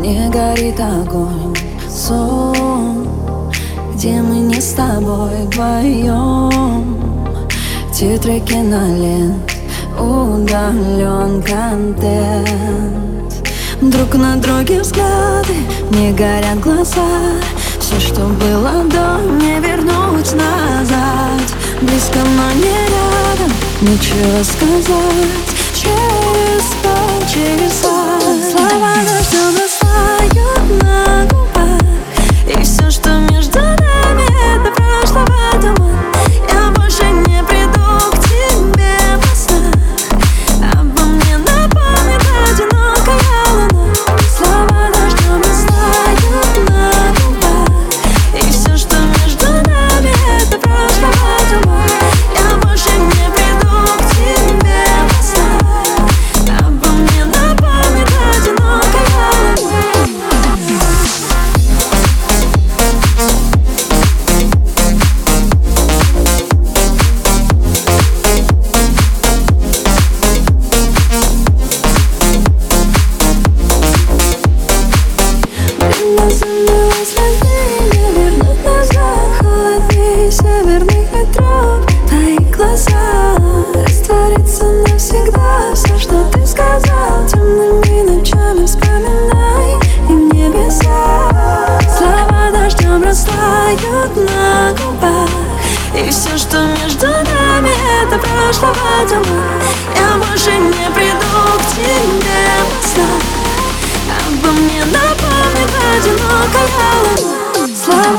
не горит огонь, сон, где мы не с тобой вдвоем. Титры кинолент, удален контент. Друг на друге взгляды, не горят глаза. Все, что было до, не вернуть назад. Близко, но не рядом, нечего сказать. Через полчаса слова дождем растают на губах, и все, что между нами, это прошлого туман. Я больше не приду к тебе во снах, обо мне напомнит одинокая луна. Слова дождем растают на губах, и все, что между нами, это прошлого туман. Я больше не приду к тебе во снах, обо мне напомнит одинокая луна. Замылась любви, не вернуть назад. Холоднее северных ветров, твои глаза. Растворится навсегда все, что ты сказал. Темными ночами вспоминай и в небеса. Слова дождем растают на губах, и все, что между нами, это прошлого туман. Я больше не приду к тебе во снах, обо мне напомнит одинокая луна. Слова